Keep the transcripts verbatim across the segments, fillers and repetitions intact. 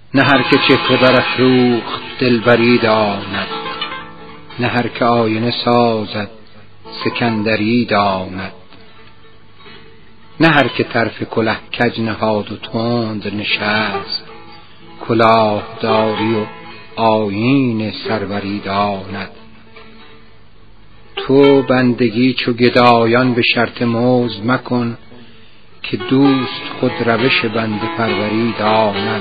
نه هر که چهره برافروخت دلبری داند، نه هر که آینه سازد سکندری داند. نه هر که طرف کله کج نهاد و تند نشست، کلاه داری و آیین سروری داند. تو بندگی چو گدایان به شرط مزد مکن، که دوست خود روش بنده پروری داند.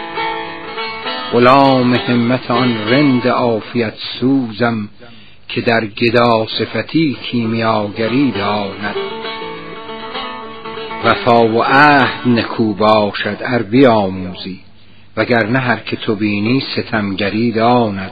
غلام همت آن رند عافیت سوزم، که در گدا صفتی کیمیاگری داند. وفا و عهد نکو باشد ار بیاموزی، وگرنه هر که تو بینی ستمگری داند.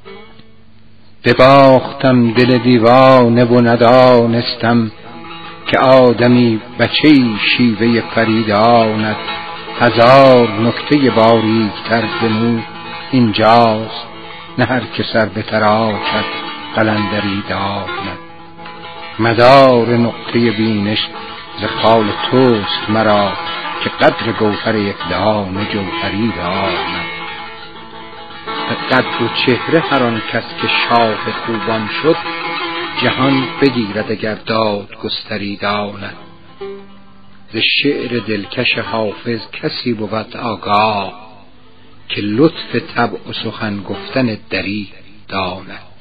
بباختم دل دیوانه و ندانستم، که آدمی بچه‌ای شیوه پری داند. هزار نکته باریک‌تر ز مو اینجاست، نه هر که سر بتراشد قلندری داند. مدار نقطه بینش ز خال توست مرا، که قدر گوهر یک دانه جوهری داند. به قدر و چهره هر آن کس که شاه خوبان شد، جهان بگیرد اگر داد گستری داند. ز شعر دلکش حافظ کسی بود آگاه، که لطف طبع و سخن گفتن دری داند.